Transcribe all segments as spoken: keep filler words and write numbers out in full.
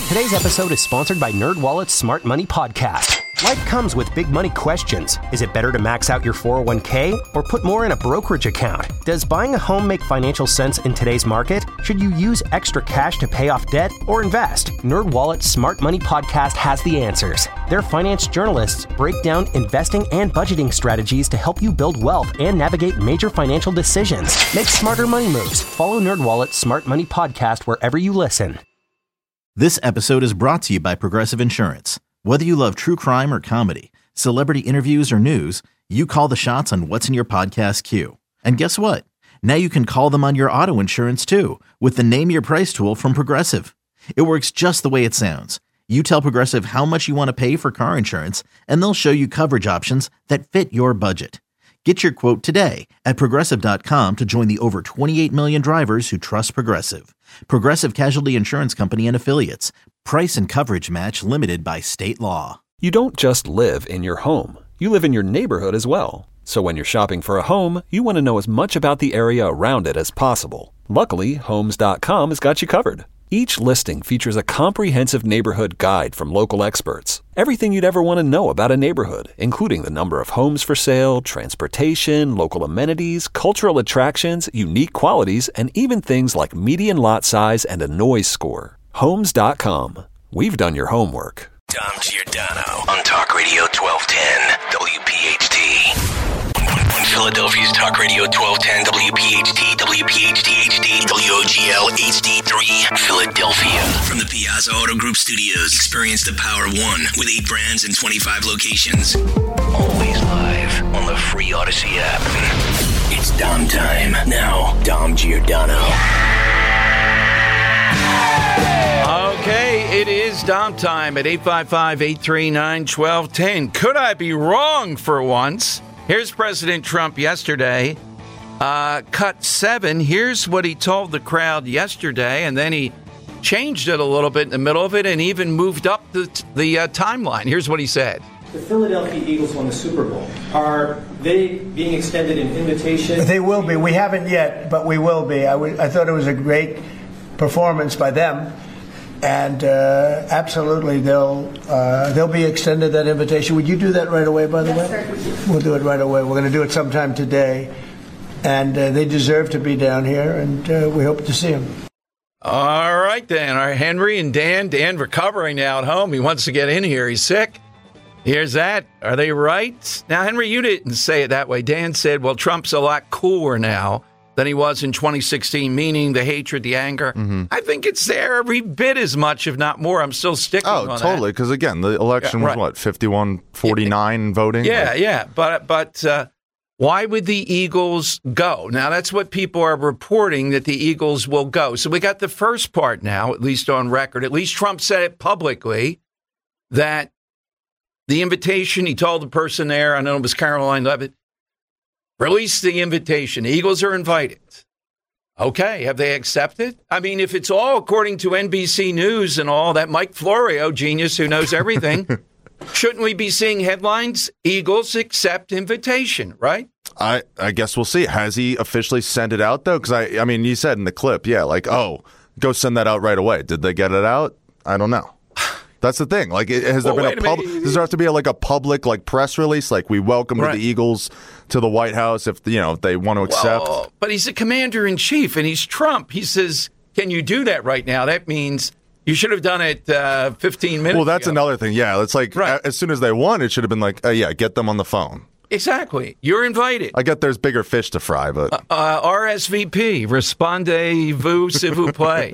Today's episode is sponsored by NerdWallet's Smart Money Podcast. Life comes with big money questions. Is it better to max out your four oh one k or put more in a brokerage account? Does buying a home make financial sense in today's market? Should you use extra cash to pay off debt or invest? NerdWallet's Smart Money Podcast has the answers. Their finance journalists break down investing and budgeting strategies to help you build wealth and navigate major financial decisions. Make smarter money moves. Follow NerdWallet's Smart Money Podcast wherever you listen. This episode is brought to you by Progressive Insurance. Whether you love true crime or comedy, celebrity interviews or news, you call the shots on what's in your podcast queue. And guess what? Now you can call them on your auto insurance too with the Name Your Price tool from Progressive. It works just the way it sounds. You tell Progressive how much you want to pay for car insurance, and they'll show you coverage options that fit your budget. Get your quote today at Progressive dot com to join the over twenty-eight million drivers who trust Progressive. Progressive Casualty Insurance Company and Affiliates. Price and coverage match limited by state law. You don't just live in your home. You live in your neighborhood as well. So when you're shopping for a home, you want to know as much about the area around it as possible. Luckily, Homes dot com has got you covered. Each listing features a comprehensive neighborhood guide from local experts. Everything you'd ever want to know about a neighborhood, including the number of homes for sale, transportation, local amenities, cultural attractions, unique qualities, and even things like median lot size and a noise score. Homes dot com. We've done your homework. Dom Giordano on Talk Radio twelve ten W P H T. Philadelphia's Talk Radio twelve ten W P H T, W P H T H D, W O G L H D three, Philadelphia. From the Piazza Auto Group Studios, experience the power of one with eight brands and twenty-five locations. Always live on the free Odyssey app. It's Dom time. Now, Dom Giordano. Okay, it is Dom time at eight five five, eight three nine, one two one zero. Could I be wrong for once? Here's President Trump yesterday, uh, cut seven. Here's what he told the crowd yesterday, and then he changed it a little bit in the middle of it and even moved up the, the uh, timeline. Here's what he said. The Philadelphia Eagles won the Super Bowl. Are they being extended an invitation? They will be. We haven't yet, but we will be. I, w- I thought it was a great performance by them. And uh, absolutely, they'll uh, they'll be extended that invitation. Would you do that right away, by the yes, way? Sir. We'll do it right away. We're going to do it sometime today. And uh, they deserve to be down here, and uh, we hope to see them. All right, Dan. All right, Henry and Dan. Dan recovering now at home. He wants to get in here. He's sick. Here's that. Are they right? Now, Henry, you didn't say it that way. Dan said, well, Trump's a lot cooler now than he was in twenty sixteen, meaning the hatred, the anger. Mm-hmm. I think it's there every bit as much, if not more. I'm still sticking oh, on totally, because, again, the election yeah, right. was, what, fifty-one forty-nine voting? Yeah, like, yeah. But, but uh, why would the Eagles go? Now, that's what people are reporting, that the Eagles will go. So we got the first part now, at least on record. At least Trump said it publicly, that the invitation, he told the person there, I know it was Caroline Levitt, release the invitation. The Eagles are invited. Okay, have they accepted? I mean, if it's all according to N B C News and all that, Mike Florio, genius who knows everything, shouldn't we be seeing headlines? Eagles accept invitation, right? I, I guess we'll see. Has he officially sent it out, though? Because, I, I mean, you said in the clip, yeah, like, oh, go send that out right away. Did they get it out? I don't know. That's the thing. Like, has there well, been a public? Does there have to be a, like a public like press release? Like, we welcome right. the Eagles to the White House if you know if they want to accept. Well, but he's a commander in chief and he's Trump. He says, "Can you do that right now?" That means you should have done it uh, fifteen minutes. Well, that's ago. another thing. Yeah, it's like right. as soon as they won, it should have been like, uh, yeah, get them on the phone. Exactly. You're invited. I get there's bigger fish to fry, but uh, uh, R S V P, respondez-vous s'il vous plaît.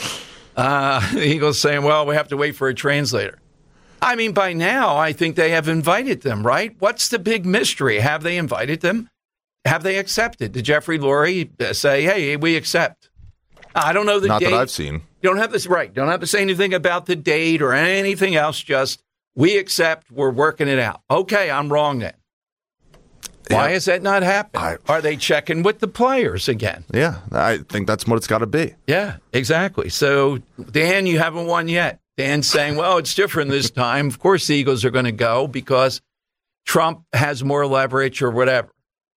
uh, the Eagles saying, "Well, we have to wait for a translator." I mean, by now, I think they have invited them, right? What's the big mystery? Have they invited them? Have they accepted? Did Jeffrey Lurie say, hey, we accept? I don't know the Not date. Not that I've seen. You don't have this, right. Don't have to say anything about the date or anything else. Just, we accept, we're working it out. Okay, I'm wrong then. Why yeah. has that not happened? I, Are they checking with the players again? Yeah, I think that's what it's got to be. Yeah, exactly. So, Dan, you haven't won yet. Dan's saying, well, it's different this time. Of course, the Eagles are going to go because Trump has more leverage or whatever.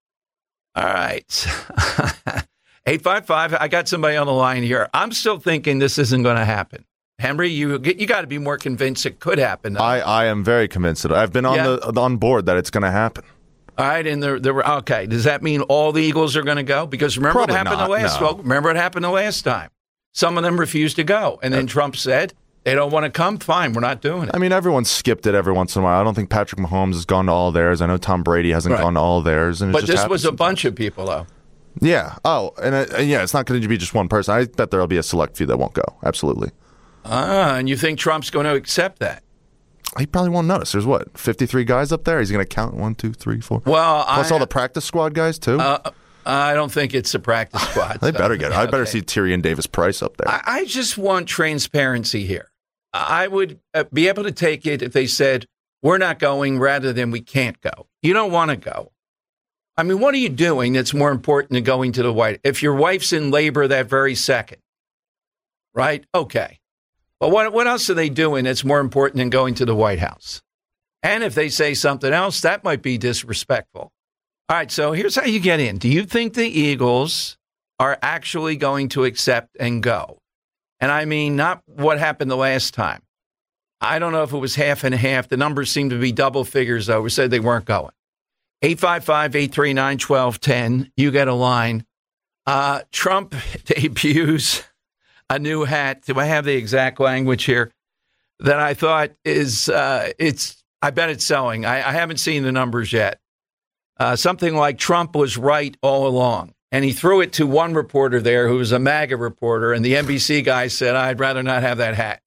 All right. eight five five, I got somebody on the line here. I'm still thinking this isn't going to happen. Henry, you you got to be more convinced it could happen. Though. I, I am very convinced that I've been on yeah. the on board that it's going to happen. All right, and there, there were okay. Does that mean all the Eagles are going to go? Because remember Probably what happened not, the last. no. Well, remember what happened the last time. Some of them refused to go, and then uh, Trump said they don't want to come. Fine, we're not doing it. I mean, everyone skipped it every once in a while. I don't think Patrick Mahomes has gone to all theirs. I know Tom Brady hasn't right. gone to all theirs. And it but just this was a sometimes. bunch of people, though. Yeah. Oh, and uh, yeah, it's not going to be just one person. I bet there'll be a select few that won't go. Absolutely. Ah, and you think Trump's going to accept that? He probably won't notice. There's what, fifty-three guys up there? He's going to count one, two, three, four. Well, plus I, all the practice squad guys too. Uh, I don't think it's a practice squad. They so, better get it. Yeah, I better okay. see Tyrion Davis Price up there. I, I just want transparency here. I would uh, be able to take it if they said we're not going, rather than we can't go. You don't want to go. I mean, what are you doing that's more important than going to the White? If your wife's in labor that very second, right? Okay. But what what else are they doing that's more important than going to the White House? And if they say something else, that might be disrespectful. All right, so here's how you get in. Do you think the Eagles are actually going to accept and go? And I mean, not what happened the last time. I don't know if it was half and half. The numbers seem to be double figures, though. We said they weren't going. eight five five, eight three nine, one two one zero. You get a line. Uh, Trump debuts a new hat. Do I have the exact language here? That I thought is, uh, it's, I bet it's selling. I, I haven't seen the numbers yet. Uh, something like Trump was right all along. And he threw it to one reporter there who was a MAGA reporter. And the N B C guy said, I'd rather not have that hat.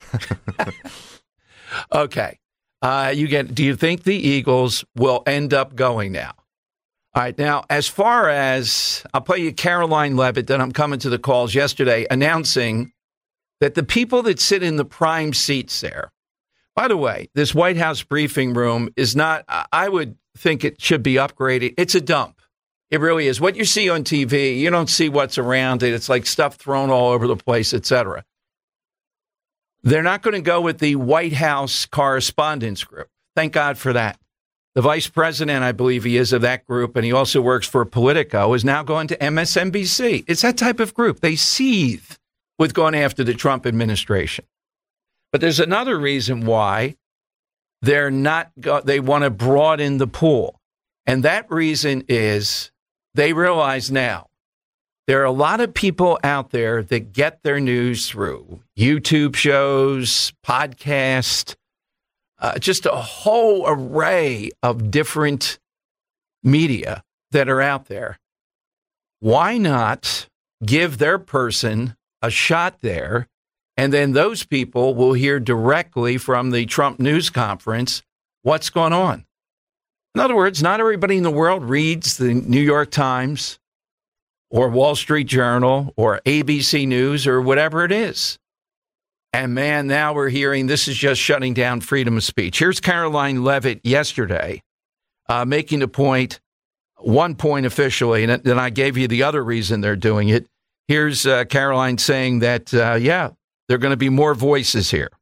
Okay. Uh, you get, do you think the Eagles will end up going now? All right. Now, as far as, I'll play you Caroline Leavitt, then I'm coming to the calls yesterday, announcing that the people that sit in the prime seats there, by the way, this White House briefing room is not, I would think it should be upgraded. It's a dump. It really is. What you see on T V, you don't see what's around it. It's like stuff thrown all over the place, et cetera. They're not going to go with the White House Correspondents Group. Thank God for that. The vice president, I believe he is, of that group, and he also works for Politico, is now going to M S N B C. It's that type of group. They seethe with going after the Trump administration. But there's another reason why they're not, go- they want to broaden the pool. And that reason is they realize now there are a lot of people out there that get their news through YouTube shows, podcasts, uh, just a whole array of different media that are out there. Why not give their person a shot there? And then those people will hear directly from the Trump news conference what's going on. In other words, not everybody in the world reads the New York Times or Wall Street Journal or A B C News or whatever it is. And man, now we're hearing this is just shutting down freedom of speech. Here's Caroline Leavitt yesterday uh, making the point, one point officially, and then I gave you the other reason they're doing it. Here's uh, Caroline saying that, uh, yeah, there are going to be more voices here.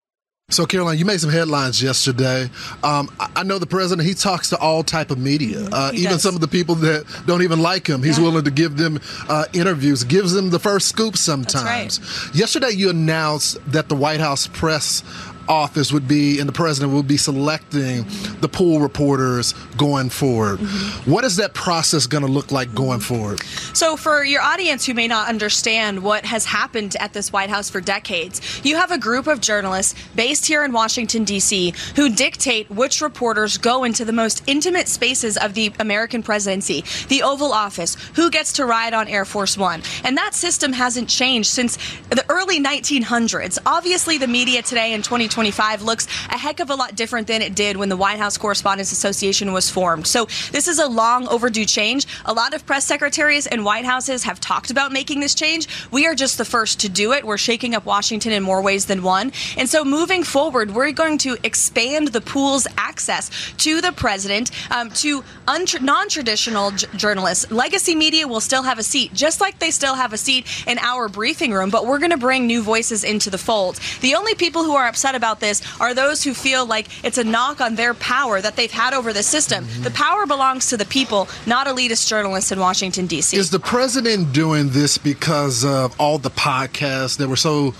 So, Caroline, you made some headlines yesterday. Um, I, I know the president, he talks to all type of media, uh, even does. Some of the people that don't even like him. He's yeah. willing to give them uh, interviews, gives them the first scoop sometimes. That's right. Yesterday, you announced that the White House press office would be, and the president will be selecting the pool reporters going forward. Mm-hmm. What is that process going to look like going forward? So for your audience who may not understand what has happened at this White House for decades, you have a group of journalists based here in Washington, D C, who dictate which reporters go into the most intimate spaces of the American presidency, the Oval Office, who gets to ride on Air Force One. And that system hasn't changed since the early nineteen hundreds. Obviously, the media today in twenty twenty-five looks a heck of a lot different than it did when the White House Correspondents Association was formed. So this is a long overdue change. A lot of press secretaries and White Houses have talked about making this change. We are just the first to do it. We're shaking up Washington in more ways than one. And so moving forward, we're going to expand the pool's access to the president, um, to untr- non-traditional j- journalists. Legacy media will still have a seat, just like they still have a seat in our briefing room, but we're going to bring new voices into the fold. The only people who are upset about this are those who feel like it's a knock on their power that they've had over the system. Mm-hmm. The power belongs to the people, not elitist journalists in Washington, D C. Is the president doing this because of all the podcasts that were so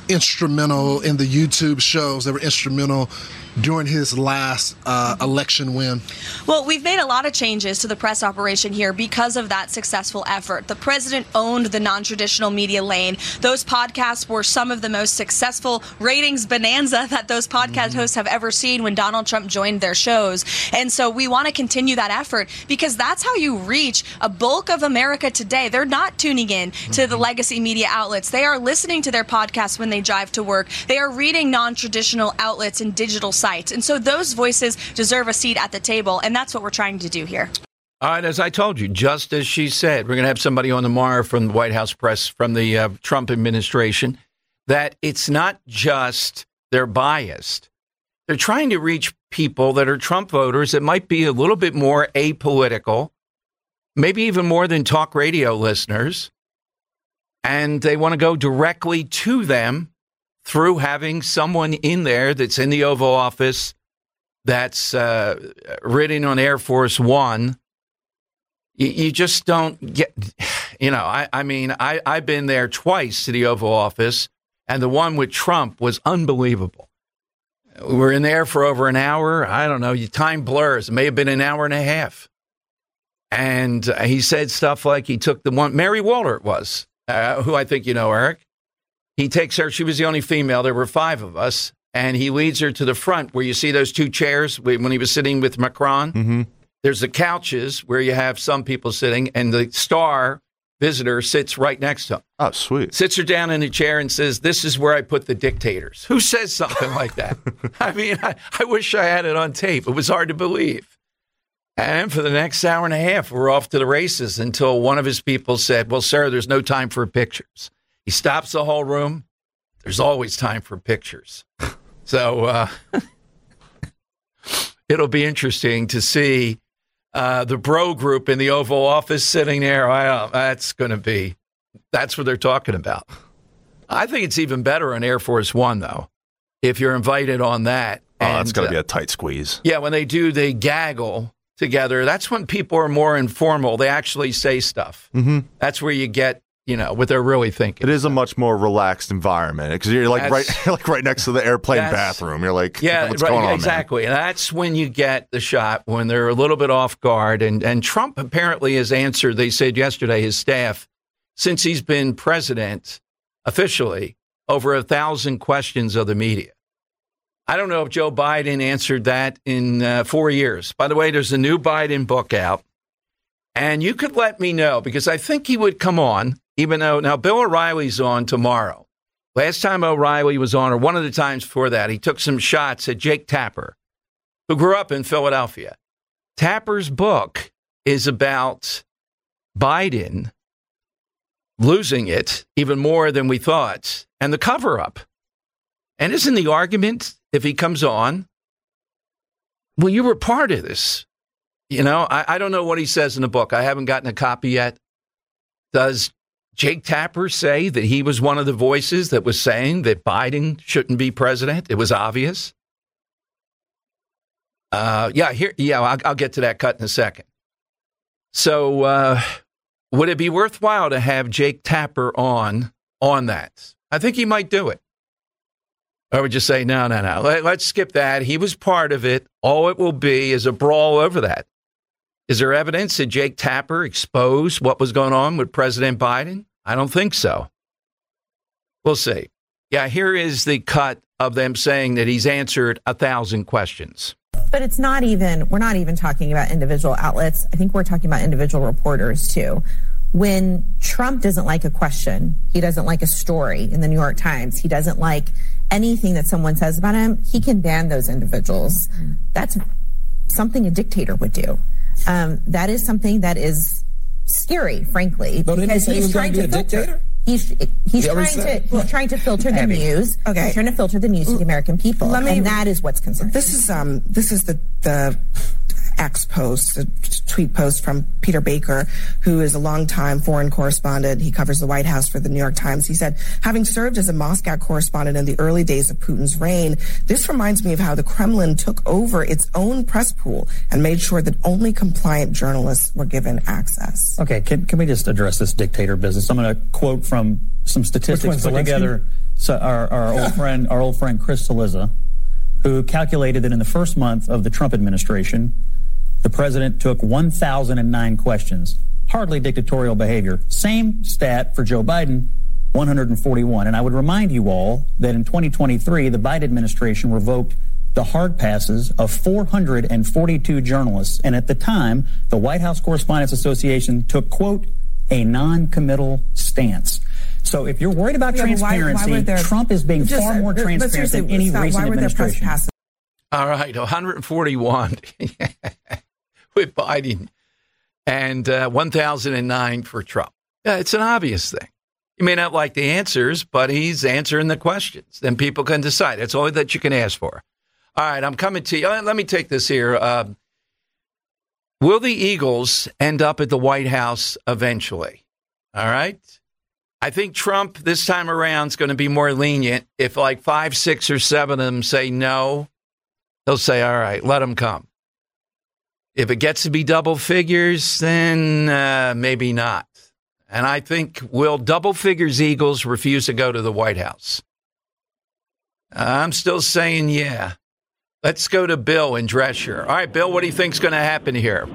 instrumental in the YouTube shows. They were instrumental during his last uh, election win? Well, we've made a lot of changes to the press operation here because of that successful effort. The president owned the non-traditional media lane. Those podcasts were some of the most successful ratings bonanza that those podcast mm-hmm. hosts have ever seen when Donald Trump joined their shows. And so we want to continue that effort because that's how you reach a bulk of America today. They're not tuning in to mm-hmm. the legacy media outlets. They are listening to their podcasts when they drive to work. They are reading non-traditional outlets and digital sites. And so those voices deserve a seat at the table, and that's what we're trying to do here. All right, as I told you, just as she said, we're going to have somebody on tomorrow from the White House press, from the uh, Trump administration, that it's not just they're biased. They're trying to reach people that are Trump voters that might be a little bit more apolitical, maybe even more than talk radio listeners, and they want to go directly to them through having someone in there that's in the Oval Office, that's uh, ridden on Air Force One. You, you just don't get, you know, I, I mean, I, I've been there twice to the Oval Office, and the one with Trump was unbelievable. We were in there for over an hour. I don't know, your time blurs. It may have been an hour and a half. And uh, he said stuff like he took the one, Mary Walter it was, uh, who I think you know, Eric. He takes her, she was the only female, there were five of us, and he leads her to the front where you see those two chairs when he was sitting with Macron. Mm-hmm. There's the couches where you have some people sitting, and the star visitor sits right next to him. Oh, sweet. Sits her down in a chair and says, "This is where I put the dictators." Who says something like that? I mean, I, I wish I had it on tape. It was hard to believe. And for the next hour and a half, we're off to the races until one of his people said, "Well, sir, there's no time for pictures." He stops the whole room. There's always time for pictures. So uh, it'll be interesting to see uh, the bro group in the Oval Office sitting there. Well, that's going to be, that's what they're talking about. I think it's even better on Air Force One, though, if you're invited on that. Oh, and, that's going to uh, be a tight squeeze. Yeah, when they do, they gaggle together. That's when people are more informal. They actually say stuff. Mm-hmm. That's where you get, you know, what they're really thinking. It is a much more relaxed environment because you're like right, you're like right next to the airplane bathroom. You're like, yeah, what's right, going on, exactly. Man? And that's when you get the shot when they're a little bit off guard. And and Trump apparently has answered. They said yesterday his staff, since he's been president officially, over a thousand questions of the media. I don't know if Joe Biden answered that in uh, four years. By the way, there's a new Biden book out, and you could let me know because I think he would come on. Even though, now Bill O'Reilly's on tomorrow. Last time O'Reilly was on, or one of the times before that, he took some shots at Jake Tapper, who grew up in Philadelphia. Tapper's book is about Biden losing it even more than we thought, and the cover-up. And isn't the argument, if he comes on, well, you were part of this. You know, I, I don't know what he says in the book. I haven't gotten a copy yet. Does Jake Tapper say that he was one of the voices that was saying that Biden shouldn't be president? It was obvious. Uh, yeah, here, yeah, I'll, I'll get to that cut in a second. So, uh, would it be worthwhile to have Jake Tapper on on that? I think he might do it. I would just say, no, no, no. Let, let's skip that. He was part of it. All it will be is a brawl over that. Is there evidence that Jake Tapper exposed what was going on with President Biden? I don't think so. We'll see. Yeah, here is the cut of them saying that he's answered a thousand questions. But it's not even, we're not even talking about individual outlets. I think we're talking about individual reporters, too. When Trump doesn't like a question, he doesn't like a story in the New York Times, he doesn't like anything that someone says about him, he can ban those individuals. That's something a dictator would do. Um, that is something that is scary, frankly, but because he he's trying to filter. Dictator? He's he's he trying to he's trying to filter the Abby. news. Okay, he's trying to filter the news to the American people, Let me, and that is what's concerning. This is um this is the the X post, the tweet post from Peter Baker, who is a longtime foreign correspondent. He covers the White House for the New York Times. He said, having served as a Moscow correspondent in the early days of Putin's reign, this reminds me of how the Kremlin took over its own press pool and made sure that only compliant journalists were given access. Okay, can, can we just address this dictator business? I'm going to quote from some statistics put together. So our, our old friend, our old friend Chris Cillizza, who calculated that in the first month of the Trump administration, the president took one thousand nine questions. Hardly dictatorial behavior. Same stat for Joe Biden, one hundred forty-one. And I would remind you all that in twenty twenty-three, the Biden administration revoked the hard passes of four hundred forty-two journalists. And at the time, the White House Correspondents Association took, quote, a non-committal stance. So if you're worried about yeah, transparency, why, why there, Trump is being just, far more transparent than any Scott, recent administration. All right, one hundred forty-one with Biden and uh, one thousand nine for Trump. Yeah, it's an obvious thing. You may not like the answers, but he's answering the questions. Then people can decide. It's all that you can ask for. All right, I'm coming to you. Let me take this here. Uh, will the Eagles end up at the White House eventually? All right. I think Trump this time around is going to be more lenient. If like five, six, or seven of them say no, he'll say, all right, let them come. If it gets to be double figures, then uh, maybe not. And I think will double figures Eagles refuse to go to the White House? Uh, I'm still saying yeah. Let's go to Bill in Dresher. All right, Bill, what do you think's going to happen here?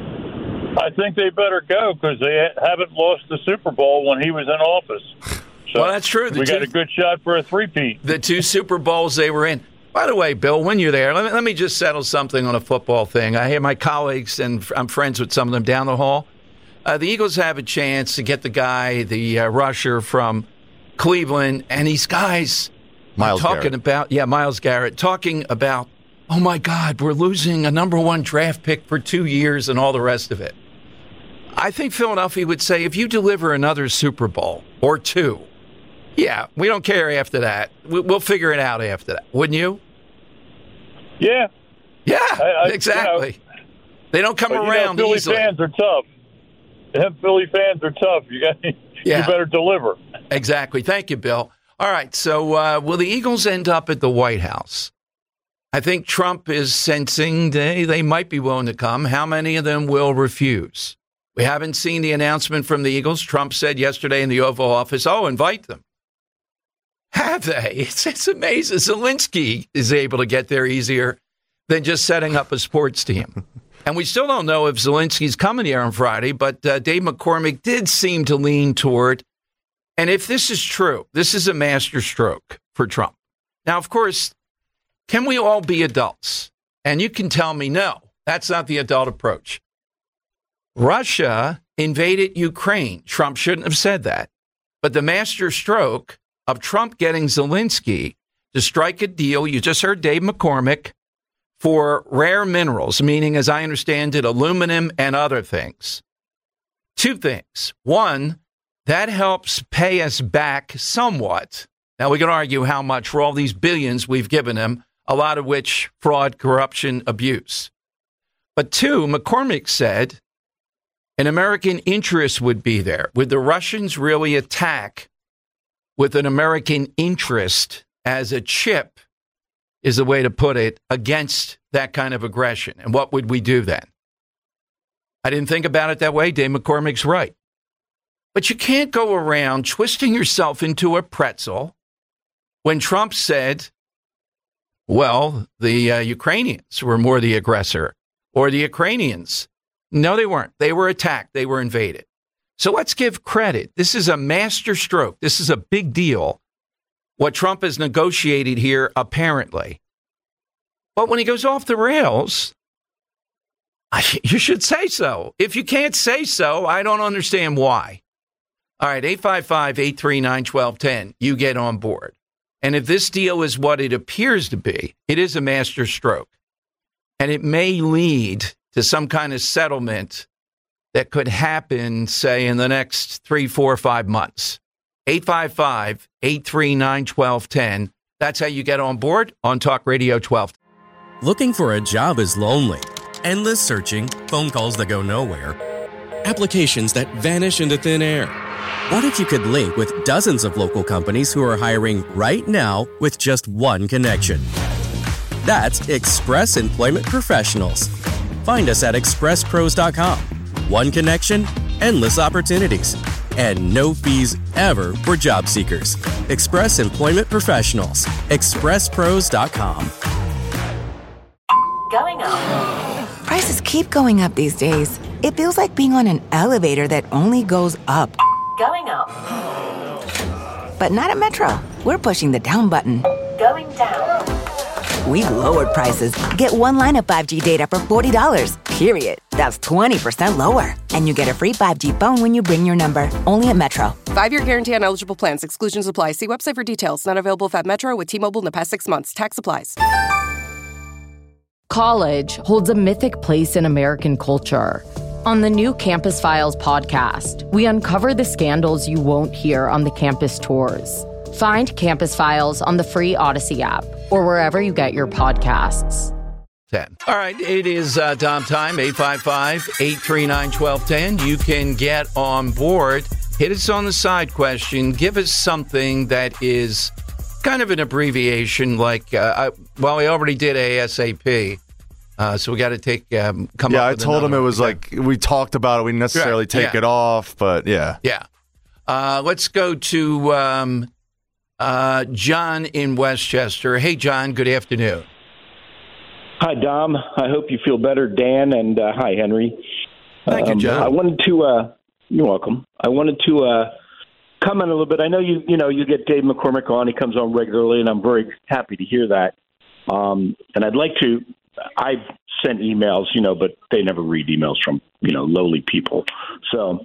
I think they better go because they haven't lost the Super Bowl when he was in office. So well, that's true. The we two, got a good shot for a three-peat. The two Super Bowls they were in. By the way, Bill, when you're there, let me, let me just settle something on a football thing. I hear my colleagues, and I'm friends with some of them down the hall. Uh, the Eagles have a chance to get the guy, the uh, rusher from Cleveland, and these guys Myles talking Garrett. about, yeah, Myles Garrett, talking about, oh, my God, we're losing a number one draft pick for two years and all the rest of it. I think Philadelphia would say, if you deliver another Super Bowl or two, yeah, we don't care after that. We'll figure it out after that. Wouldn't you? Yeah. Yeah, I, I, exactly. You know, they don't come but, around you know, Philly easily. fans are tough. Them Philly fans are tough. You got, yeah. You better deliver. Exactly. Thank you, Bill. All right, so uh, will the Eagles end up at the White House? I think Trump is sensing they, they might be willing to come. How many of them will refuse? We haven't seen the announcement from the Eagles. Trump said yesterday in the Oval Office, oh, invite them. Have they? It's, it's amazing. Zelensky is able to get there easier than just setting up a sports team. And we still don't know if Zelensky's coming here on Friday, but uh, Dave McCormick did seem to lean toward. And if this is true, this is a master stroke for Trump. Now, of course, can we all be adults? And you can tell me, no, that's not the adult approach. Russia invaded Ukraine. Trump shouldn't have said that. But the master stroke of Trump getting Zelensky to strike a deal, you just heard Dave McCormick, for rare minerals, meaning, as I understand it, aluminum and other things. Two things. One, that helps pay us back somewhat. Now, we can argue how much for all these billions we've given him, a lot of which fraud, corruption, abuse. But two, McCormick said an American interest would be there. Would the Russians really attack with an American interest as a chip, is the way to put it, against that kind of aggression? And what would we do then? I didn't think about it that way. Dave McCormick's right. But you can't go around twisting yourself into a pretzel when Trump said, well, the uh, Ukrainians were more the aggressor, or the Ukrainians. No, they weren't. They were attacked. They were invaded. So let's give credit. This is a master stroke. This is a big deal, what Trump has negotiated here, apparently. But when he goes off the rails, you should say so. If you can't say so, I don't understand why. All right, eight five five, eight three nine, one two one zero. You get on board. And if this deal is what it appears to be, it is a master stroke. And it may lead to some kind of settlement that could happen, say, in the next three, four, five months. eight five five, eight three nine, one two one zero. That's how you get on board on Talk Radio twelve. Looking for a job is lonely. Endless searching, phone calls that go nowhere, applications that vanish into thin air. What if you could link with dozens of local companies who are hiring right now with just one connection? That's Express Employment Professionals. Find us at express pros dot com. One connection, endless opportunities. and no fees ever for job seekers. Express Employment Professionals. express pros dot com. Going up. Prices keep going up these days. It feels like being on an elevator that only goes up. Going up. But not at Metro. We're pushing the down button. Going down. We've lowered prices. Get one line of five G data for forty dollars, period. That's twenty percent lower. And you get a free five G phone when you bring your number. Only at Metro. Five-year guarantee on eligible plans. Exclusions apply. See website for details. Not available at Metro with T-Mobile in the past six months. Tax applies. College holds a mythic place in American culture. On the new Campus Files podcast, we uncover the scandals you won't hear on the campus tours. Find Campus Files on the free Odyssey app or wherever you get your podcasts. ten. All right, it is uh, Dom time, eight five five, eight three nine, one two one zero. You can get on board. Hit us on the side question. Give us something that is kind of an abbreviation like, uh, I, well, we already did ASAP. Uh, so we got to take, um, come yeah, up I with told him it one. was like, we talked about it. We didn't necessarily Right, take yeah. it off, but yeah. Yeah. Uh, let's go to um, uh, John in Westchester. Hey, John, good afternoon. Hi, Dom. I hope you feel better, Dan, and uh, hi, Henry. Thank you, Um, John. I wanted to, uh, you're welcome. I wanted to uh, comment a little bit. I know you, you know, you get Dave McCormick on. He comes on regularly, and I'm very happy to hear that. Um, and I'd like to, I've sent emails, you know, but they never read emails from, you know, lowly people. So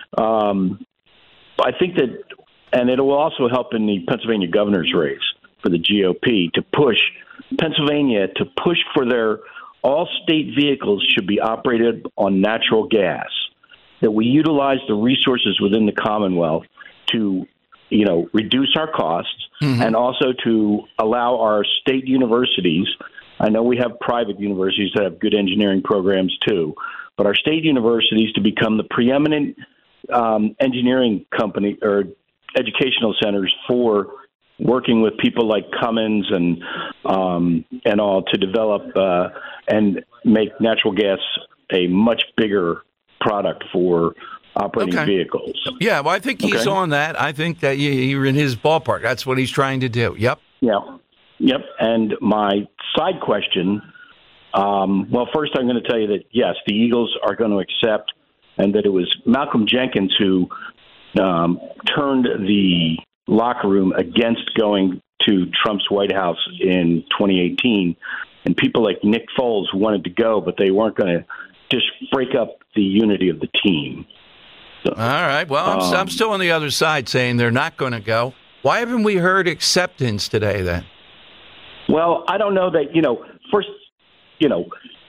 um, I think that, and it will also help in the Pennsylvania governor's race for the G O P to push Pennsylvania to push for their all state vehicles should be operated on natural gas, that we utilize the resources within the Commonwealth to, you know, reduce our costs mm-hmm. and also to allow our state universities. I know we have private universities that have good engineering programs too, but our state universities to become the preeminent um, engineering company or educational centers for working with people like Cummins and um, and all to develop uh, and make natural gas a much bigger product for operating Okay. vehicles. Yeah, well, I think he's Okay. on that. I think that you- you're in his ballpark. That's what he's trying to do. Yep. Yeah. Yep. And my side question, um, well, first I'm going to tell you that, yes, the Eagles are going to accept, and that it was Malcolm Jenkins who um, turned the locker room against going to Trump's White House in twenty eighteen. And people like Nick Foles wanted to go, but they weren't going to just break up the unity of the team. So, All right. Well, I'm, um, I'm still on the other side saying they're not going to go. Why haven't we heard acceptance today then? Well, I don't know that, you know, first, you know,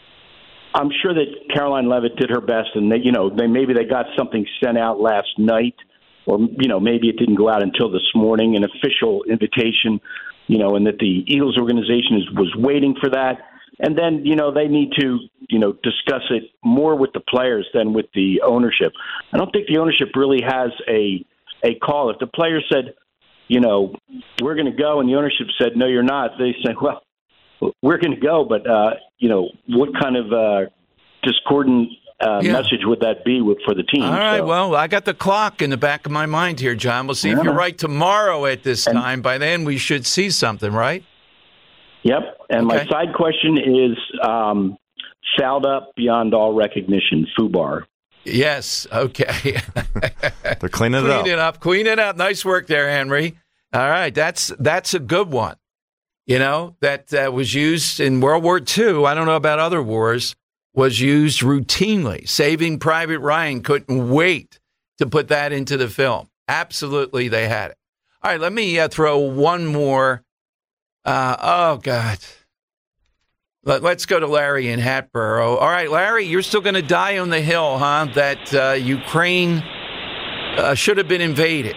I'm sure that Caroline Leavitt did her best, and they, you know, they maybe they got something sent out last night, or, you know, maybe it didn't go out until this morning, an official invitation, you know, and that the Eagles organization is, was waiting for that. And then, you know, they need to, you know, discuss it more with the players than with the ownership. I don't think the ownership really has a a call. If the player said, you know, we're going to go, and the ownership said, no, you're not, they say, well, we're going to go, but, uh, you know, what kind of uh, discordant uh, Yeah. message would that be with, for the team? All right. So- Well, I got the clock in the back of my mind here, John. We'll see if Yeah. you're right tomorrow at this time. By then, we should see something, right? Yep. And Okay. my side question is um, fouled up beyond all recognition, FUBAR. Yes. Okay. They're cleaning it Clean up. it up. Clean it up. Nice work there, Henry. All right. That's that's a good one. You know, that uh, was used in World War Two. I don't know about other wars. Was used routinely. Saving Private Ryan couldn't wait to put that into the film. Absolutely, they had it. All right. Let me uh, throw one more. Uh, oh, God. Let, let's go to Larry in Hatboro. All right, Larry, you're still going to die on the hill, huh? That uh, Ukraine uh, should have been invaded.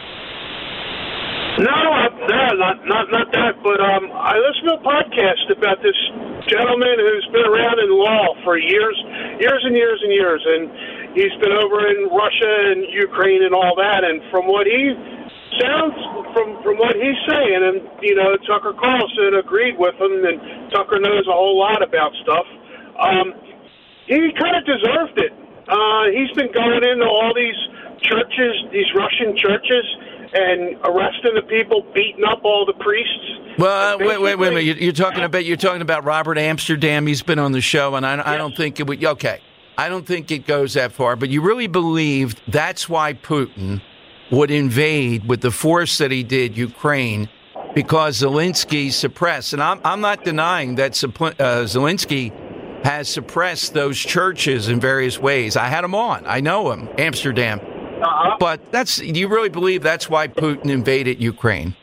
No, uh, no, not not not that. But um, I listened to a podcast about this gentleman who's been around in law for years, years and years and years, and he's been over in Russia and Ukraine and all that. And from what he sounds, from from what he's saying, and you know, Tucker Carlson agreed with him, and Tucker knows a whole lot about stuff. Um, he kind of deserved it. Uh, he's been going into all these churches, these Russian churches, and arresting the people, beating up all the priests. Well, uh, wait, wait, wait a minute. You're talking about you're talking about Robert Amsterdam. He's been on the show, and I, I don't think it would. Okay, I don't think it goes that far. But you really believe that's why Putin would invade with the force that he did Ukraine, because Zelensky suppressed, and I'm I'm not denying that uh, Zelensky has suppressed those churches in various ways. I had him on. I know him, Amsterdam. Uh-huh. But that's do you really believe that's why Putin invaded Ukraine?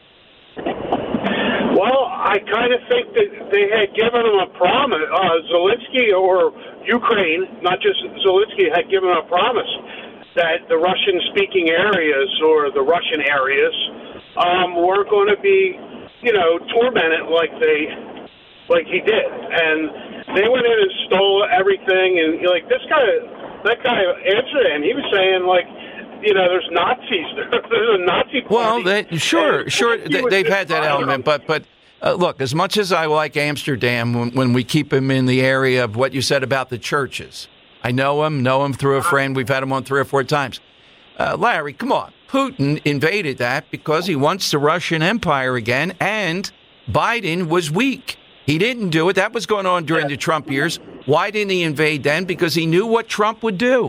Well, I kind of think that they had given him a promise. Uh, Zelensky or Ukraine, not just Zelensky, had given him a promise that the Russian-speaking areas or the Russian areas um, weren't going to be, you know, tormented like they, like he did. And they went in and stole everything. And like this guy, that guy answered him. He was saying like, you know, there's Nazis. There's a Nazi party. Well, they, sure, and sure, they, they've had that element. But, but uh, look, as much as I like Amsterdam, when, when we keep him in the area of what you said about the churches, I know him, know him through a friend. We've had him on three or four times. Uh, Larry, come on. Putin invaded that because he wants the Russian Empire again, and Biden was weak. He didn't do it. That was going on during the Trump years. Why didn't he invade then? Because he knew what Trump would do.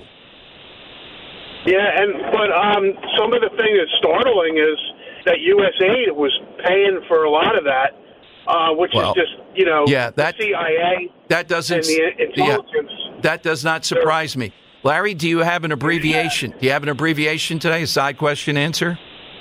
Yeah, and but um, some of the thing that's startling is that U S A was paying for a lot of that, uh, which well, is just, you know, yeah, that, the C I A that doesn't, and the intelligence. Yeah, that does not surprise me. Larry, do you have an abbreviation? Do you have an abbreviation today, a side question answer?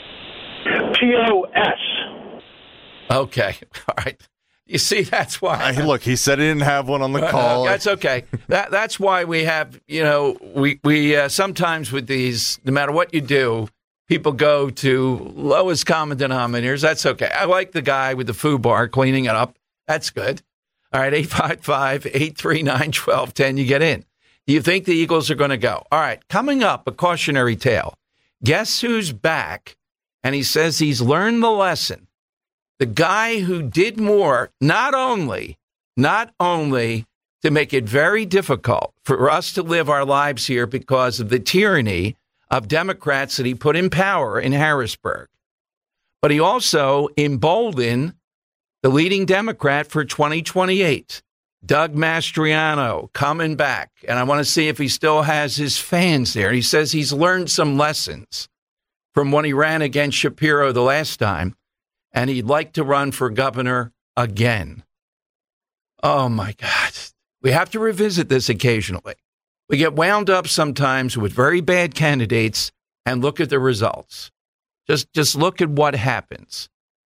P O S. Okay, all right. You see, that's why. I, look, he said he didn't have one on the call. Uh, that's okay. That that's why we have, you know, we we uh, sometimes with these, no matter what you do, people go to lowest common denominators. That's okay. I like the guy with the foo bar cleaning it up. That's good. All right, eight five five, eight three nine, one two one zero. You get in. Do you think the Eagles are going to go? All right, coming up, a cautionary tale. Guess who's back? And he says he's learned the lesson. The guy who did more, not only, not only to make it very difficult for us to live our lives here because of the tyranny of Democrats that he put in power in Harrisburg, but he also emboldened the leading Democrat for twenty twenty-eight, Doug Mastriano, coming back. And I want to see if he still has his fans there. He says he's learned some lessons from when he ran against Shapiro the last time. And he'd like to run for governor again. Oh, my God. We have to revisit this occasionally. We get wound up sometimes with very bad candidates and look at the results. Just, just look at what happens.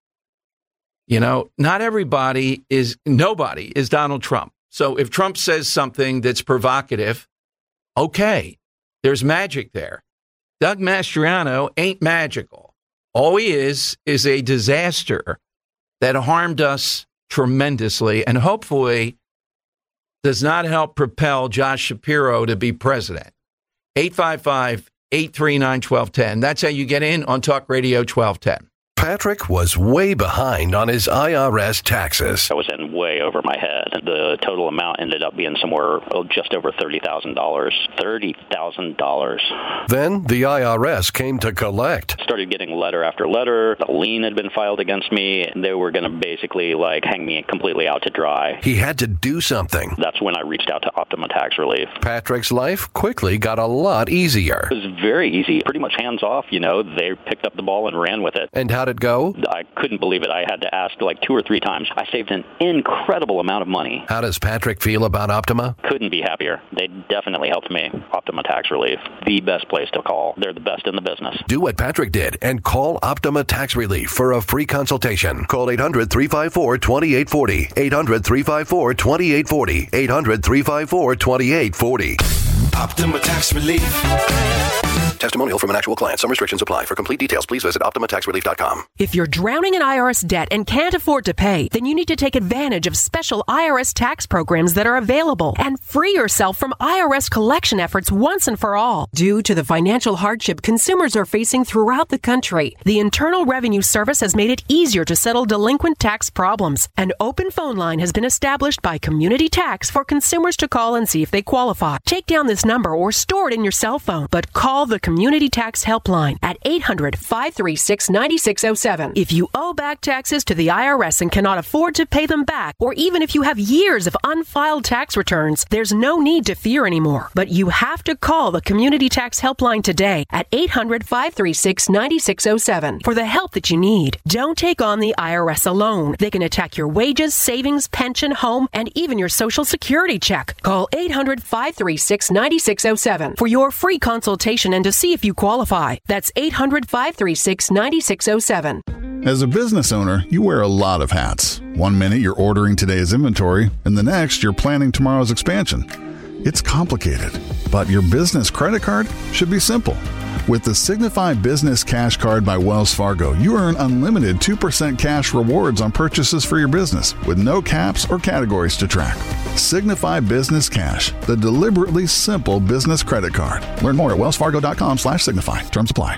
You know, not everybody is, nobody is Donald Trump. So if Trump says something that's provocative, okay, there's magic there. Doug Mastriano ain't magical. All he is is a disaster that harmed us tremendously and hopefully does not help propel Josh Shapiro to be president. eight five five, eight three nine, one two one zero. That's how you get in on Talk Radio twelve ten. Patrick was way behind on his I R S taxes. I was in way over my head. The total amount ended up being somewhere oh, just over thirty thousand dollars. thirty thousand dollars. Then the I R S came to collect. Started getting letter after letter. The lien had been filed against me. They were going to basically like hang me completely out to dry. He had to do something. That's when I reached out to Optima Tax Relief. Patrick's life quickly got a lot easier. It was very easy. Pretty much hands off, you know. They picked up the ball and ran with it. And how did it go? I couldn't believe it. I had to ask like two or three times. I saved an incredible amount of money. How does Patrick feel about Optima? Couldn't be happier. They definitely helped me. Optima Tax Relief, the best place to call. They're the best in the business. Do what Patrick did and call Optima Tax Relief for a free consultation. Call eight hundred, three five four, two eight four zero. eight hundred, three five four, two eight four zero. eight hundred, three five four, two eight four zero. Optima Tax Relief. Testimonial from an actual client. Some restrictions apply. For complete details, please visit optima tax relief dot com. If you're drowning in I R S debt and can't afford to pay, then you need to take advantage of special I R S tax programs that are available and free yourself from I R S collection efforts once and for all. Due to the financial hardship consumers are facing throughout the country, the Internal Revenue Service has made it easier to settle delinquent tax problems. An open phone line has been established by Community Tax for consumers to call and see if they qualify. Take down this number or store it in your cell phone, but call the Community Tax Helpline at eight hundred, five three six, nine six zero seven. If you owe back taxes to the I R S and cannot afford to pay them back, or even if you have years of unfiled tax returns, there's no need to fear anymore. But you have to call the Community Tax Helpline today at eight hundred, five three six, nine six zero seven for the help that you need. Don't take on the I R S alone. They can attack your wages, savings, pension, home, and even your Social Security check. Call eight hundred, five three six, nine six zero seven for your free consultation and to see if you qualify. That's eight hundred, five three six, nine six zero seven. As a business owner, you wear a lot of hats. One minute you're ordering today's inventory, and the next you're planning tomorrow's expansion. It's complicated, but your business credit card should be simple. With the Signify Business Cash Card by Wells Fargo, you earn unlimited two percent cash rewards on purchases for your business with no caps or categories to track. Signify Business Cash, the deliberately simple business credit card. Learn more at wellsfargo.com slash signify. Terms apply.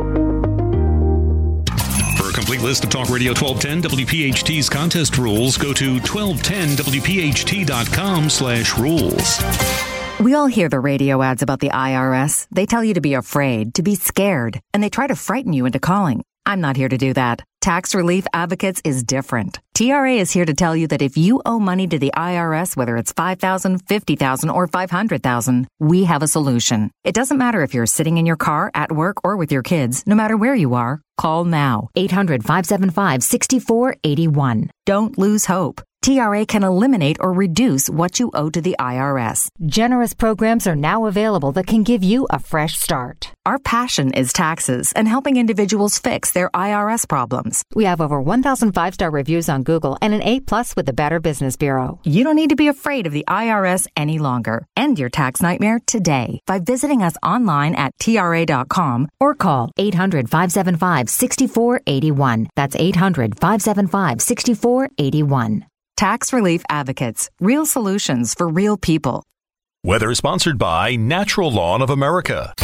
For a complete list of Talk Radio twelve ten W P H T's contest rules, go to twelve ten W P H T dot com slash rules. We all hear the radio ads about the I R S. They tell you to be afraid, to be scared, and they try to frighten you into calling. I'm not here to do that. Tax Relief Advocates is different. T R A is here to tell you that if you owe money to the I R S, whether it's five thousand dollars, fifty thousand dollars, or five hundred thousand dollars, we have a solution. It doesn't matter if you're sitting in your car, at work, or with your kids. No matter where you are, call now. eight hundred, five seven five, six four eight one. Don't lose hope. T R A can eliminate or reduce what you owe to the I R S. Generous programs are now available that can give you a fresh start. Our passion is taxes and helping individuals fix their I R S problems. We have over one thousand five-star reviews on Google and an A plus with the Better Business Bureau. You don't need to be afraid of the I R S any longer. End your tax nightmare today by visiting us online at T R A dot com or call eight hundred, five seven five, six four eight one. That's eight hundred, five seven five, six four eight one. Tax Relief Advocates. Real solutions for real people. Weather sponsored by Natural Lawn of America.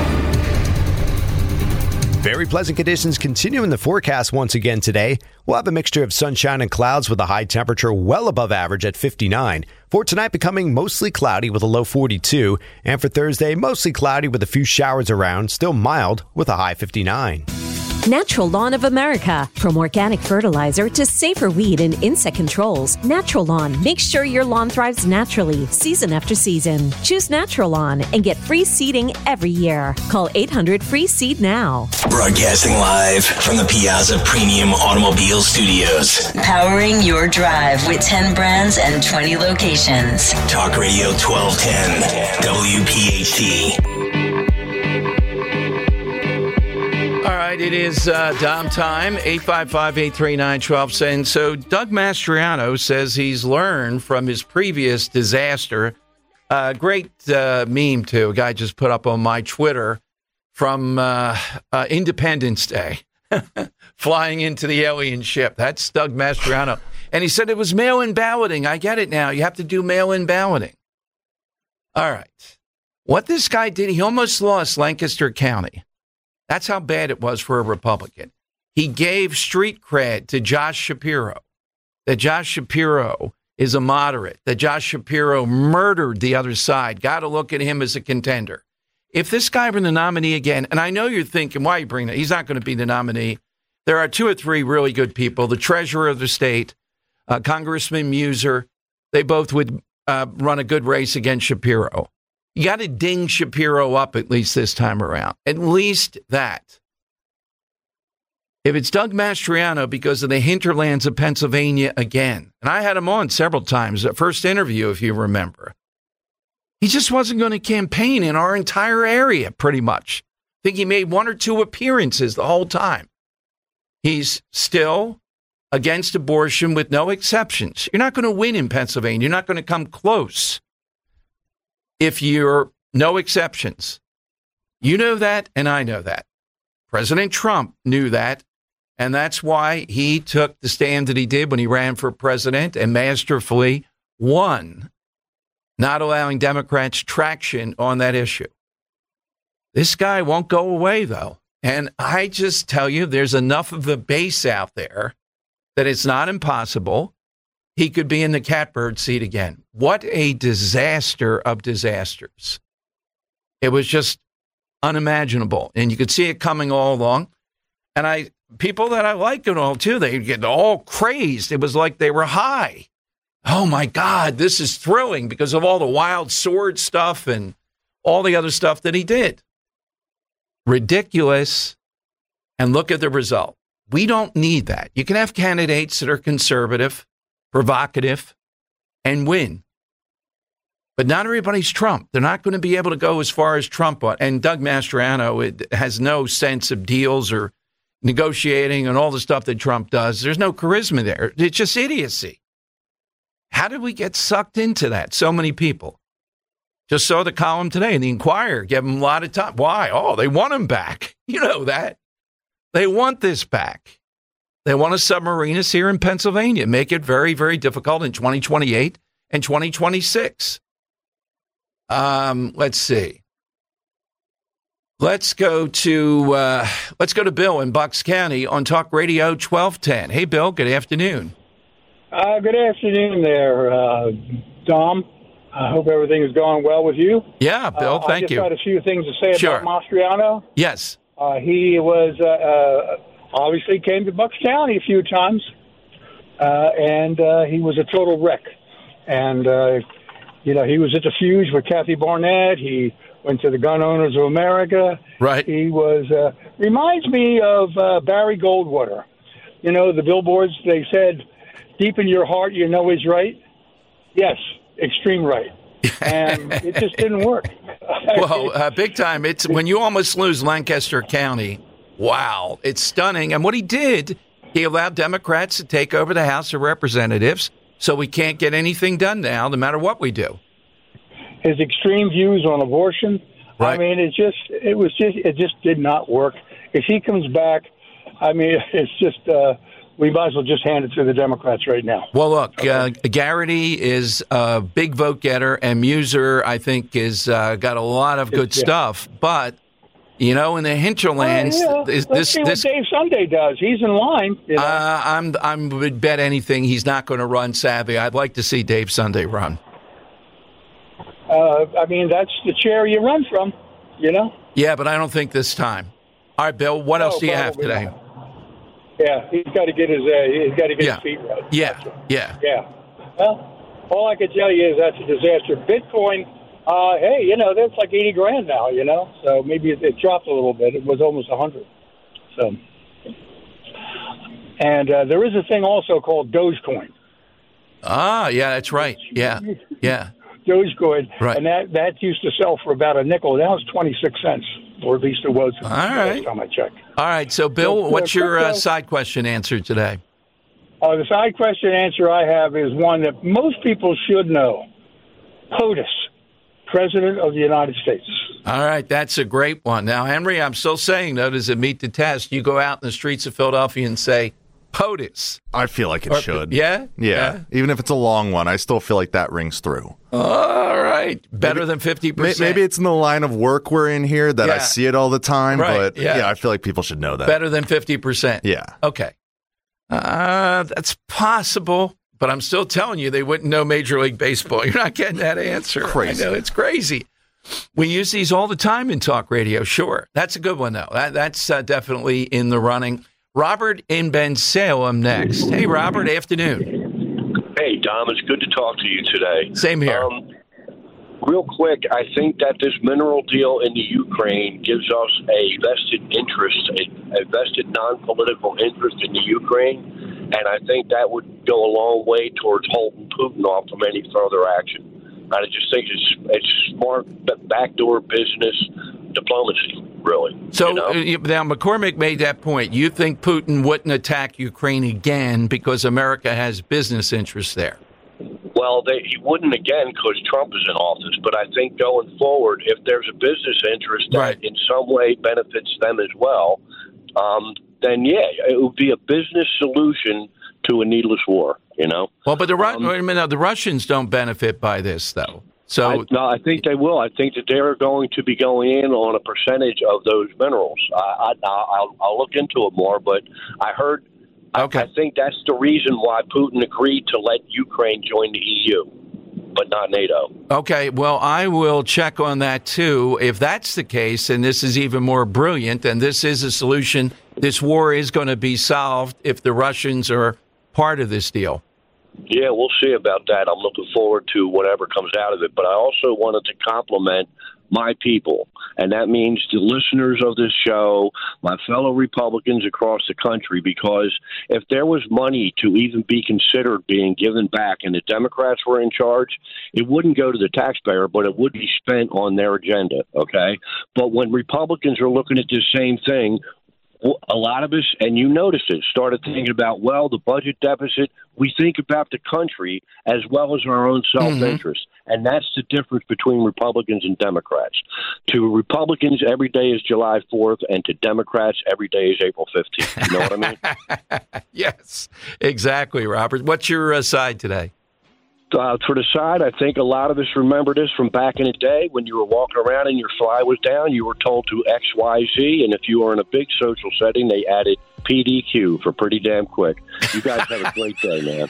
Very pleasant conditions continue in the forecast once again today. We'll have a mixture of sunshine and clouds with a high temperature well above average at fifty-nine. For tonight, becoming mostly cloudy with a low forty-two. And for Thursday, mostly cloudy with a few showers around, still mild with a high fifty-nine. Natural Lawn of America. From organic fertilizer to safer weed and insect controls, Natural Lawn makes sure your lawn thrives naturally, season after season. Choose Natural Lawn and get free seeding every year. Call eight hundred, free seed now. Broadcasting live from the Piazza Premium Automobile Studios. Powering your drive with ten brands and twenty locations. Talk Radio twelve ten, W P H T. All right, it is uh, Dom time, eight five five, eight three nine, one two one zero. And so Doug Mastriano says he's learned from his previous disaster. Uh, great uh, meme, too. A guy just put up on my Twitter from uh, uh, Independence Day, flying into the alien ship. That's Doug Mastriano. And he said it was mail-in balloting. I get it now. You have to do mail-in balloting. All right. What this guy did, he almost lost Lancaster County. That's how bad it was for a Republican. He gave street cred to Josh Shapiro, that Josh Shapiro is a moderate, that Josh Shapiro murdered the other side. Got to look at him as a contender. If this guy were the nominee again, and I know you're thinking, why are you bringing that? He's not going to be the nominee. There are two or three really good people. The treasurer of the state, uh, Congressman Muser, they both would uh, run a good race against Shapiro. You got to ding Shapiro up at least this time around. At least that. If it's Doug Mastriano because of the hinterlands of Pennsylvania again, and I had him on several times, the first interview, if you remember, he just wasn't going to campaign in our entire area, pretty much. I think he made one or two appearances the whole time. He's still against abortion with no exceptions. You're not going to win in Pennsylvania. You're not going to come close if you're no exceptions. You know that, and I know that. President Trump knew that, and that's why he took the stand that he did when he ran for president and masterfully won, not allowing Democrats traction on that issue. This guy won't go away, though. And I just tell you, there's enough of the base out there that it's not impossible. He could be in the catbird seat again. What a disaster of disasters. It was just unimaginable. And you could see it coming all along. And I, people that I like and all too, they get all crazed. It was like they were high. Oh my God, this is thrilling because of all the wild sword stuff and all the other stuff that he did. Ridiculous. And look at the result. We don't need that. You can have candidates that are conservative, provocative, and win. But not everybody's Trump. They're not going to be able to go as far as Trump. And Doug Mastriano it has no sense of deals or negotiating and all the stuff that Trump does. There's no charisma there. It's just idiocy. How did we get sucked into that? So many people. Just saw the column today in the Inquirer. Give them a lot of time. Why? Oh, they want him back. You know that. They want this back. They want to submarine us here in Pennsylvania, make it very, very difficult in twenty twenty-eight and twenty twenty-six. Um, let's see. Let's go to uh, let's go to Bill in Bucks County on Talk Radio twelve ten. Hey, Bill. Good afternoon. Uh, good afternoon, there, uh, Dom. I hope everything is going well with you. Yeah, Bill. Uh, thank you. I just had a few things to say Sure. about Mastriano. Yes. Uh, he was uh, uh, obviously came to Bucks County a few times, uh, and uh, he was a total wreck. And uh, you know, he was at the Fuse with Kathy Barnett. He went to the Gun Owners of America. Right. He was uh, reminds me of uh, Barry Goldwater. You know, the billboards. They said, "Deep in your heart, you know he's right." Yes, extreme right. And it just didn't work. Well, uh, big time. It's when you almost lose Lancaster County. Wow, it's stunning. And what he did, he allowed Democrats to take over the House of Representatives, so we can't get anything done now, no matter what we do. His extreme views on abortion. Right. I mean, it just it was just it just did not work. If he comes back, I mean, it's just. Uh, We might as well just hand it to the Democrats right now. Well, look, uh, Garrity is a big vote getter, and Muser, I think, is uh, got a lot of good Yeah. stuff. But, you know, in the hinterlands, Uh, yeah. this, Let's this, see this what Dave Sunday does. He's in line. You know? uh, I'm, I'm would bet anything he's not going to run Savvy. I'd like to see Dave Sunday run. uh, I mean, that's the chair you run from, you know? Yeah, but I don't think this time. All right, Bill, what else No, do you have probably today? not. Yeah, he's got to get his uh, he's got to get Yeah. his feet right. Yeah, yeah. Yeah. Well, all I can tell you is that's a disaster. Bitcoin, uh, hey, you know, that's like eighty grand now, you know? So maybe it, it dropped a little bit. It was almost one hundred. So, and uh, there is a thing also called Dogecoin. Ah, yeah, that's right. Yeah, yeah. Dogecoin. Right. And that, that used to sell for about a nickel. Now it's twenty-six cents, or at least it was All last right. time I checked. All right, so, Bill, So, what's uh, your uh, crypto- side question answer today? Uh, the side question answer I have is one that most people should know. POTUS, President of the United States. All right, that's a great one. Now, Henry, I'm still saying, though, does it meet the test? You go out in the streets of Philadelphia and say, POTUS. I feel like it Or- should. Yeah? yeah? Yeah. Even if it's a long one, I still feel like that rings through. All right. Better than fifty May- percent. Maybe it's in the line of work we're in here that I Yeah. see it all the time, Right, but yeah. yeah. I feel like people should know that. Better than fifty percent. Yeah. Okay. Uh, that's possible, but I'm still telling you they wouldn't know Major League Baseball. You're not getting that answer. Crazy. I know, it's crazy. We use these all the time in talk radio. Sure. That's a good one, though. That, that's uh, definitely in the running. Robert in Bensalem next. Hey, Robert, afternoon. Hey, Dom, it's good to talk to you today. Same here. Um, real quick, I think that this mineral deal in the Ukraine gives us a vested interest, a, a vested non-political interest in the Ukraine, and I think that would go a long way towards holding Putin off from any further action. I just think it's it's smart backdoor business diplomacy, really. So you know? uh, now McCormick made that point. You think Putin wouldn't attack Ukraine again because America has business interests there? Well, they, he wouldn't again because Trump is in office. But I think going forward, if there's a business interest that Right. in some way benefits them as well, um, then yeah, it would be a business solution to a needless war. You know. Well, but the Ru- Um, I mean, uh, the Russians don't benefit by this, though. So I, no, I think they will. I think that they're going to be going in on a percentage of those minerals. I, I, I'll, I'll look into it more, but I heard. Okay. I, I think that's the reason why Putin agreed to let Ukraine join the E U. but not NATO. Okay, well, I will check on that, too. If that's the case, and this is even more brilliant, and this is a solution, this war is going to be solved if the Russians are part of this deal. Yeah, we'll see about that. I'm looking forward to whatever comes out of it. But I also wanted to compliment my people, and that means the listeners of this show, my fellow Republicans across the country, because if there was money to even be considered being given back and the Democrats were in charge, it wouldn't go to the taxpayer, but it would be spent on their agenda, okay? But when Republicans are looking at this same thing, a lot of us, and you noticed it, started thinking about, well, the budget deficit. We think about the country as well as our own self-interest. Mm-hmm. And that's the difference between Republicans and Democrats. To Republicans, every day is July fourth, and to Democrats, every day is April fifteenth. You know what I mean? Yes, exactly, Robert. What's your uh, side today? Uh, for the side, I think a lot of us remember this from back in the day when you were walking around and your fly was down. You were told to X Y Z, and if you were in a big social setting, they added P D Q for pretty damn quick. You guys have a great day, man.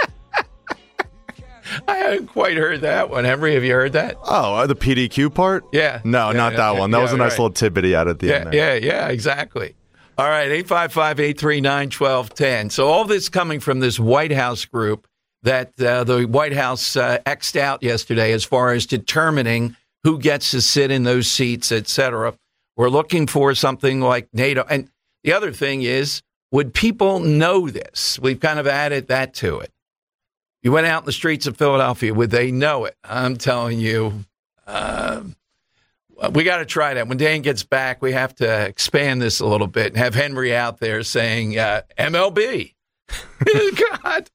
I hadn't quite heard that one. Henry, have you heard that? Oh, the P D Q part? Yeah. No, yeah, not yeah, that yeah, one. That yeah, was a nice right. little tidbit he had at the yeah, end there. Yeah, yeah, exactly. All right, eight five five, eight three nine, one two one zero. So all this coming from this White House group that uh, the White House uh, X'd out yesterday as far as determining who gets to sit in those seats, et cetera. We're looking for something like NATO. And the other thing is, would people know this? We've kind of added that to it. You went out in the streets of Philadelphia, would they know it? I'm telling you, uh, we got to try that. When Dan gets back, we have to expand this a little bit and have Henry out there saying uh, M L B. God.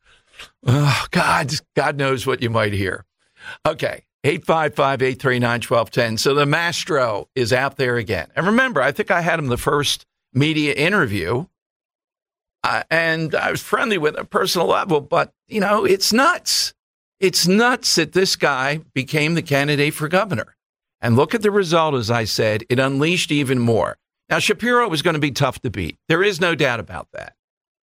Oh, God, God knows what you might hear. Okay, eight five five, eight three nine, one two one zero. So the Mastro is out there again. And remember, I think I had him the first media interview, uh, and I was friendly with him at a personal level, but, you know, it's nuts. It's nuts that this guy became the candidate for governor. And look at the result, as I said, it unleashed even more. Now, Shapiro was going to be tough to beat. There is no doubt about that.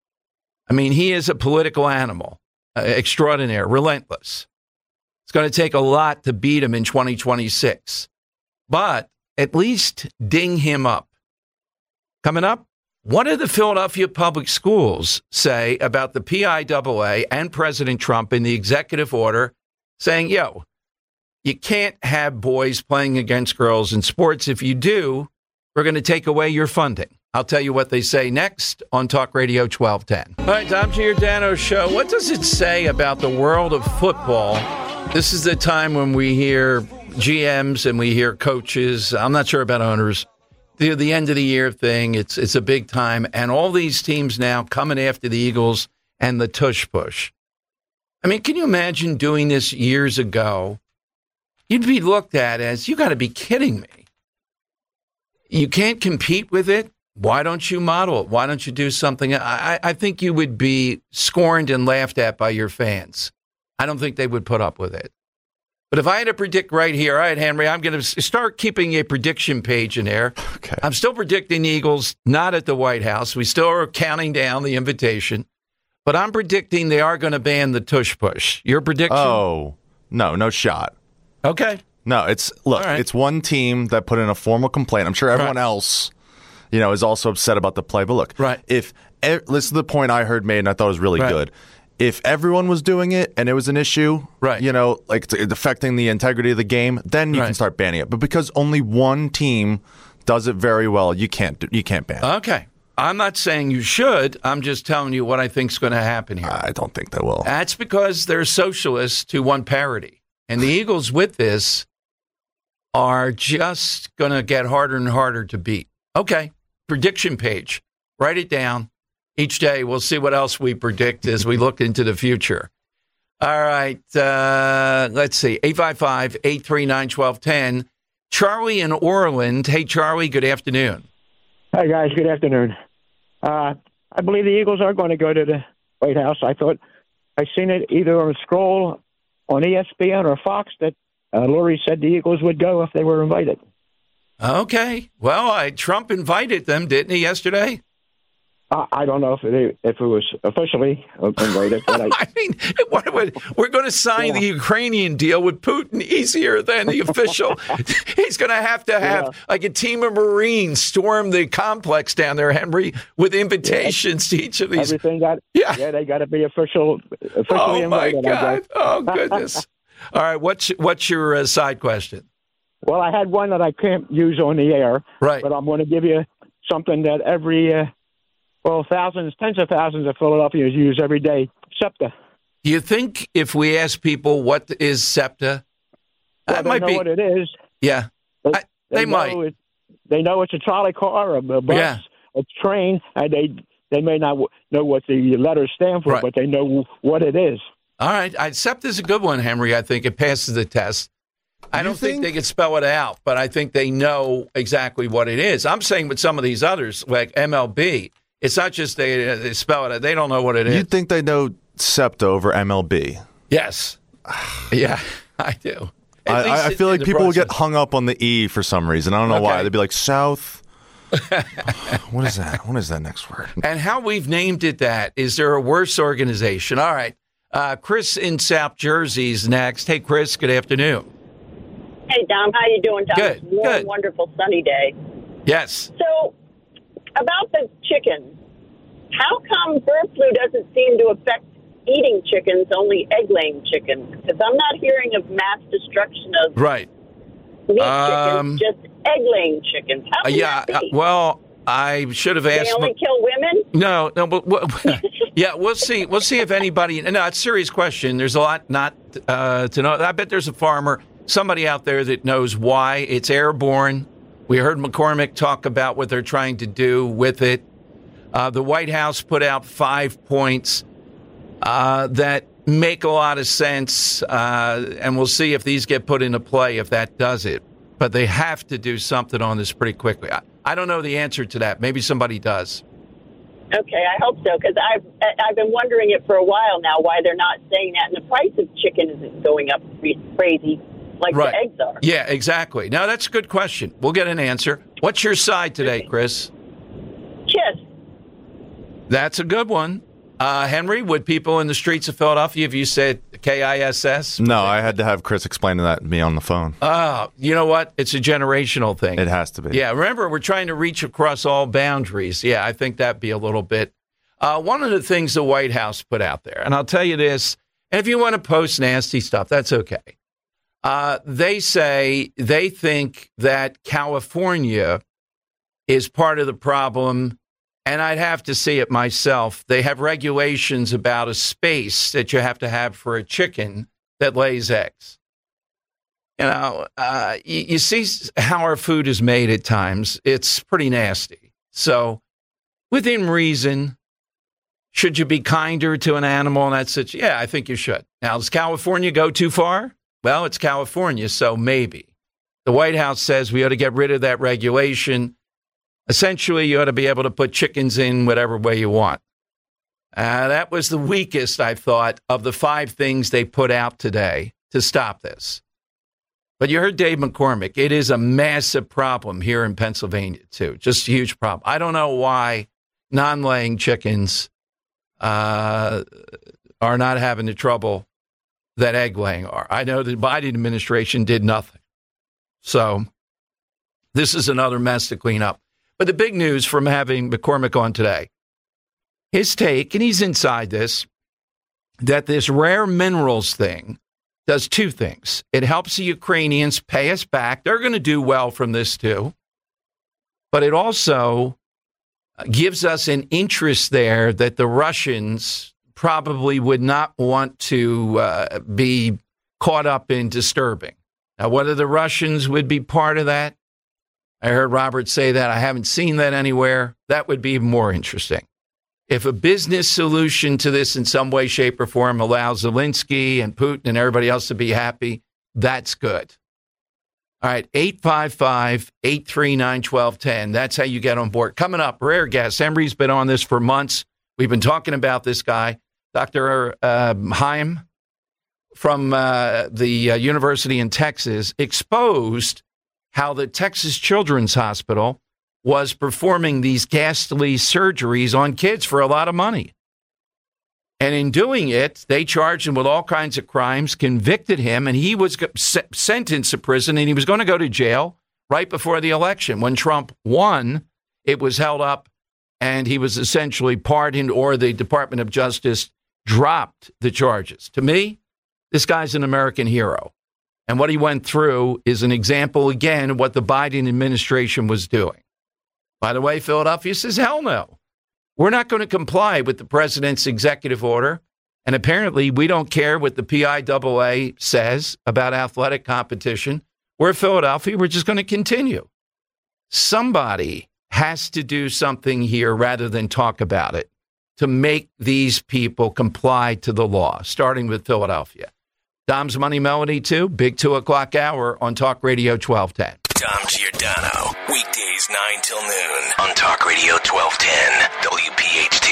I mean, he is a political animal. Uh, extraordinaire, relentless. It's going to take a lot to beat him in twenty twenty-six, but at least ding him up. Coming up, what did the Philadelphia Public Schools say about the P I A A and President Trump in the executive order saying, yo, you can't have boys playing against girls in sports. If you do, we're going to take away your funding. I'll tell you what they say next on Talk Radio twelve ten. All right, Tom Giordano Show. What does it say about the world of football? This is the time when we hear G Ms and we hear coaches. I'm not sure about owners. The, the end of the year thing, it's it's a big time. And all these teams now coming after the Eagles and the tush push. I mean, can you imagine doing this years ago? You'd be looked at as, you got to be kidding me. You can't compete with it. Why don't you model it? Why don't you do something? I, I think you would be scorned and laughed at by your fans. I don't think they would put up with it. But if I had to predict right here, all right, Henry, I'm going to start keeping a prediction page in there. Okay. I'm still predicting the Eagles not at the White House. We still are counting down the invitation. But I'm predicting they are going to ban the tush push. Your prediction? Oh, no, no shot. Okay. No, it's, look, right. It's one team that put in a formal complaint. I'm sure everyone right. else, you know, is also upset about the play. But look, right. if this is the point I heard made and I thought was really right. good. If everyone was doing it and it was an issue, right. you know, like it's affecting the integrity of the game, then you right. can start banning it. But because only one team does it very well, you can't you can't ban it. Okay. I'm not saying you should. I'm just telling you what I think is going to happen here. I don't think they will. That's because they're socialists who want parity. And the Eagles with this are just going to get harder and harder to beat. Okay. Prediction page. Write it down. Each day, we'll see what else we predict as we look into the future. All right. Uh, let's see. eight five five, eight three nine, one two one zero. Charlie in Orland. Hey, Charlie, good afternoon. Hi, guys. Good afternoon. Uh, I believe the Eagles are going to go to the White House. I thought I seen it either on a scroll on E S P N or Fox that uh, Lurie said the Eagles would go if they were invited. Okay. Well, I, Trump invited them, didn't he, yesterday? Uh, I don't know if it if it was officially invaded. But I, I mean, what, what, we're going to sign yeah. the Ukrainian deal with Putin easier than the official. He's going to have to have yeah. like a team of Marines storm the complex down there, Henry, with invitations yeah. to each of these. Everything got yeah, yeah they got to be official. Officially oh invaded, my God! Oh goodness! All right, what's what's your uh, side question? Well, I had one that I can't use on the air, right? But I'm going to give you something that every. Uh, Well, thousands, tens of thousands of Philadelphians use every day, SEPTA. Do you think if we ask people what is SEPTA, well, that they might know be what it is. Yeah, they, I, they, they might. It, they know it's a trolley car, a, a bus, yeah. a train, and they they may not w- know what the letters stand for, right. but they know what it is. All right, SEPTA is a good one, Henry. I think it passes the test. I don't think? think they can spell it out, but I think they know exactly what it is. I'm saying with some of these others, like M L B. It's not just they, they spell it. They don't know what it is. You think they know SEPTA over M L B? Yes. Yeah, I do. I, I feel like people will get hung up on the E for some reason. I don't know okay. why. They'd be like, South. What is that? What is that next word? And how we've named it that. Is there a worse organization? All right. Uh, Chris in South Jersey is next. Hey, Chris, good afternoon. Hey, Dom. How you doing, Tom? Good. Warm, good. Wonderful sunny day. Yes. So, about the chicken, how come bird flu doesn't seem to affect eating chickens, only egg-laying chickens? Because I'm not hearing of mass destruction of right. meat um, chickens, just egg-laying chickens. How can uh, yeah, that be? Uh, well, I should have asked. They only my, kill women? No, no, but well, yeah, we'll see. We'll see if anybody. No, it's a serious question. There's a lot not uh, to know. I bet there's a farmer, somebody out there that knows why it's airborne. We heard McCormick talk about what they're trying to do with it. Uh, the White House put out five points uh, that make a lot of sense, uh, and we'll see if these get put into play, if that does it. But they have to do something on this pretty quickly. I, I don't know the answer to that. Maybe somebody does. Okay, I hope so, because I've, I've been wondering it for a while now, why they're not saying that, and the price of chicken isn't going up crazy. Like right. the eggs are. Yeah, exactly. Now, that's a good question. We'll get an answer. What's your side today, Chris? Kiss. That's a good one. Uh, Henry, would people in the streets of Philadelphia, if you said K I S S? No, I had to have Chris explaining that to me on the phone. Oh, you know what? It's a generational thing. It has to be. Yeah, remember, we're trying to reach across all boundaries. Yeah, I think that'd be a little bit. Uh, one of the things the White House put out there, and I'll tell you this, and if you want to post nasty stuff, that's okay. Uh, they say they think that California is part of the problem, and I'd have to see it myself. They have regulations about a space that you have to have for a chicken that lays eggs. You know, uh, you, you see how our food is made at times. It's pretty nasty. So within reason, should you be kinder to an animal in that situation? Yeah, I think you should. Now, does California go too far? Well, it's California, so maybe. The White House says we ought to get rid of that regulation. Essentially, you ought to be able to put chickens in whatever way you want. Uh, that was the weakest, I thought, of the five things they put out today to stop this. But you heard Dave McCormick. It is a massive problem here in Pennsylvania, too. Just a huge problem. I don't know why non-laying chickens uh, are not having the trouble that egg laying are. I know the Biden administration did nothing. So this is another mess to clean up. But the big news from having McCormick on today, his take, and he's inside this, that this rare minerals thing does two things. It helps the Ukrainians pay us back. They're going to do well from this too. But it also gives us an interest there that the Russians probably would not want to uh, be caught up in disturbing. Now, whether the Russians would be part of that, I heard Robert say that. I haven't seen that anywhere. That would be even more interesting. If a business solution to this in some way, shape, or form allows Zelensky and Putin and everybody else to be happy, that's good. All right, eight five five, eight three nine, one two one zero. That's how you get on board. Coming up, rare guest. Embry's been on this for months. We've been talking about this guy, Doctor Uh, Haim from uh, the uh, University in Texas, exposed how the Texas Children's Hospital was performing these ghastly surgeries on kids for a lot of money. And in doing it, they charged him with all kinds of crimes, convicted him, and he was sentenced to prison, and he was going to go to jail right before the election. When Trump won, it was held up, and he was essentially pardoned, or the Department of Justice dropped the charges. To me, this guy's an American hero. And what he went through is an example, again, of what the Biden administration was doing. By the way, Philadelphia says, hell no. We're not going to comply with the president's executive order. And apparently, we don't care what the P I A A says about athletic competition. We're Philadelphia. We're just going to continue. Somebody has to do something here rather than talk about it to make these people comply to the law, starting with Philadelphia. Dom's Money Melody, too. Big two o'clock hour on Talk Radio twelve ten. Dom Giordano, weekdays nine till noon on Talk Radio twelve ten, W P H T.